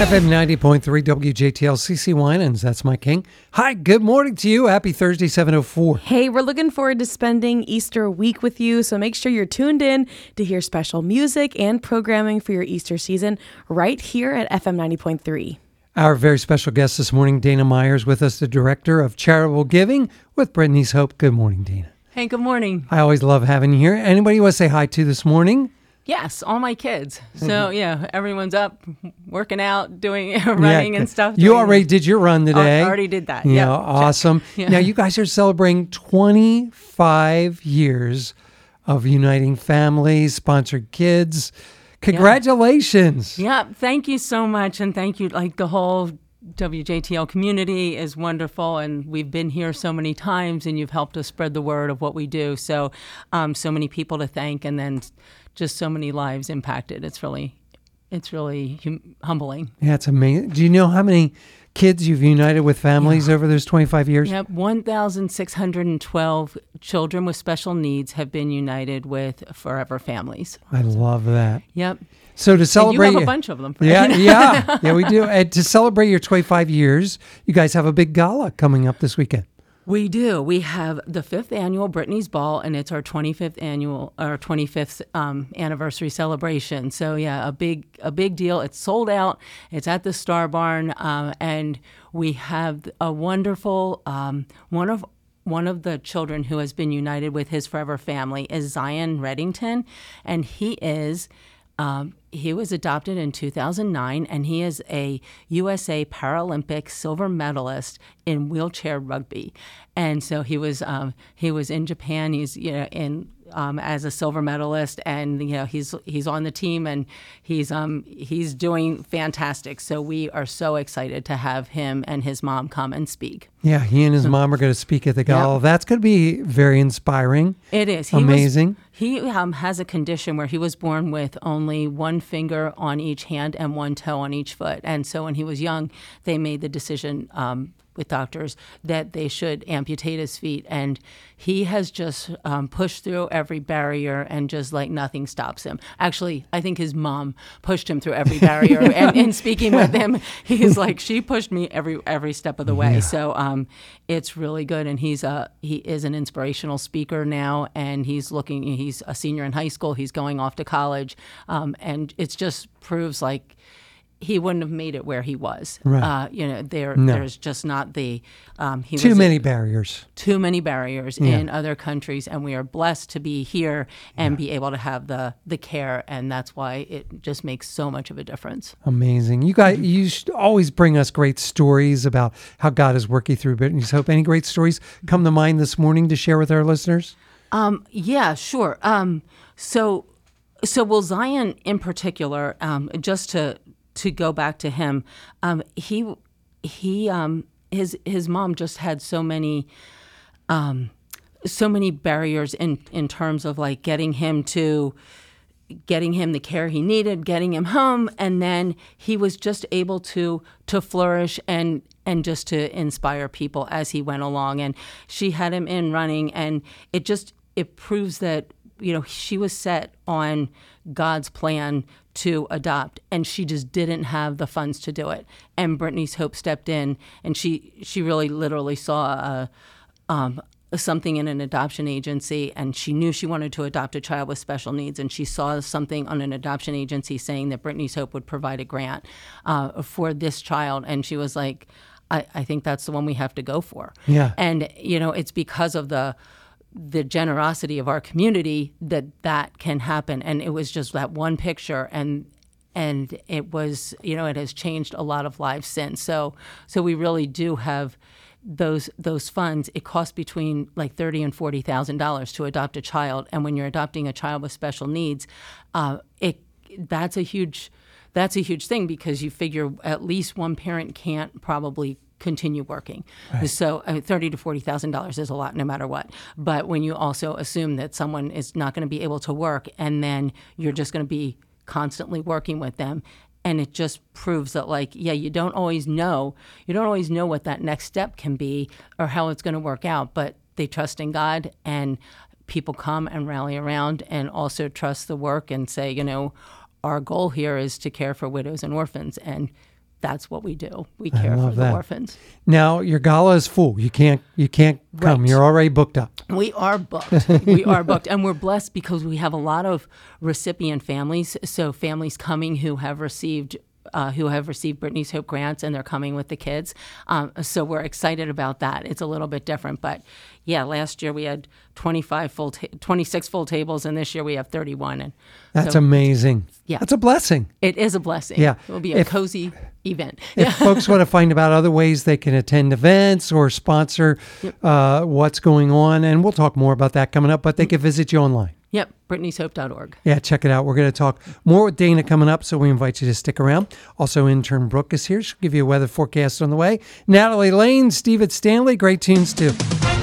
FM 90.3 WJTL CC Winans. That's Mike King. Hi, good morning to you. Happy Thursday, 7:04. Hey, we're looking forward to spending Easter week with you, so make sure you're tuned in to hear special music and programming for your Easter season right here at FM 90.3. Our very special guest this morning, Dana Myers, with us, the Director of Charitable Giving with Brittany's Hope. Good morning, Dana. Hey, good morning. I always love having you here. Anybody you want to say hi to this morning? Yes, all my kids. So, everyone's up, working out, doing running and stuff. You already did your run today. I already did that. Yeah, awesome. Yeah. Now, you guys are celebrating 25 years of uniting families, sponsored kids. Congratulations. Yeah, thank you so much. And thank you. Like, the whole WJTL community is wonderful, and we've been here so many times, and you've helped us spread the word of what we do. So, so many people to thank, and then just so many lives impacted. It's really humbling. Yeah, it's amazing. Do you know how many kids you've united with families over those 25 years? Yep, 1,612 children with special needs have been united with Forever Families. I love that. Yep. So to celebrate, and you have a bunch of them. Yeah, we do. And to celebrate your 25 years, you guys have a big gala coming up this weekend. We do. We have the 5th annual Brittany's Ball, and it's our 25th anniversary celebration. So a big deal. It's sold out. It's at the Star Barn, and we have a wonderful one of the children who has been united with his Forever Family is Zion Reddington, and he was adopted in 2009, and he is a USA Paralympic silver medalist in wheelchair rugby. And so he was in Japan. He's as a silver medalist, and he's on the team, and he's doing fantastic. So we are so excited to have him and his mom come and speak. Yeah, he and his mom are going to speak at the gala. Yep. That's going to be very inspiring. It is. Amazing. He has a condition where he was born with only one finger on each hand and one toe on each foot. And so when he was young, they made the decision with doctors that they should amputate his feet. And he has just pushed through every barrier, and just like nothing stops him. Actually, I think his mom pushed him through every barrier. And in speaking with him, he's like, she pushed me every step of the way. Yeah. So it's really good. And he is an inspirational speaker now, and he's a senior in high school. He's going off to college. And it just proves like he wouldn't have made it where he was. Right. There's just not the too many barriers in other countries, and we are blessed to be here and be able to have the care, and that's why it just makes so much of a difference. Amazing. You guys, you should always bring us great stories about how God is working through Brittany's Hope. Any great stories come to mind this morning to share with our listeners? Yeah, sure. So Zion in particular, just to go back to him, his mom just had so many barriers in terms of like getting him the care he needed, getting him home, and then he was just able to flourish and just to inspire people as he went along. And she had him in running, and it proves that she was set on God's plan to adopt, and she just didn't have the funds to do it. And Brittany's Hope stepped in, and she really literally saw something in an adoption agency, and she knew she wanted to adopt a child with special needs, and she saw something on an adoption agency saying that Brittany's Hope would provide a grant for this child, and she was like, I think that's the one we have to go for. Yeah. And it's because of the generosity of our community that can happen. And it was just that one picture, and it was, it has changed a lot of lives since. So we really do have those funds. It costs between like $30,000 and $40,000 to adopt a child. And when you're adopting a child with special needs, that's a huge thing, because you figure at least one parent can't probably continue working. Right. So $30,000 to $40,000 is a lot no matter what. But when you also assume that someone is not going to be able to work, and then you're just going to be constantly working with them, and it just proves that, like, you don't always know what that next step can be or how it's going to work out, but they trust in God, and people come and rally around and also trust the work and say, our goal here is to care for widows and orphans, and that's what we do. We care for love the that. orphans. Now your gala is full. You can't come. Right. You're already booked up. We are booked. We are booked. And we're blessed because we have a lot of recipient families. So families coming who have received Brittany's Hope grants, and they're coming with the kids. So we're excited about that. It's a little bit different. But yeah, last year we had 26 full tables, and this year we have 31. And That's so amazing. Yeah. That's a blessing. it is a blessing. Yeah. It will be a cozy event. If folks want to find out other ways they can attend events or sponsor what's going on, and we'll talk more about that coming up, but they can visit you online. Yep, Brittany'sHope.org. Yeah, check it out. We're going to talk more with Dana coming up, so we invite you to stick around. Also, intern Brooke is here. She'll give you a weather forecast on the way. Natalie Lane, Steve at Stanley, great tunes too.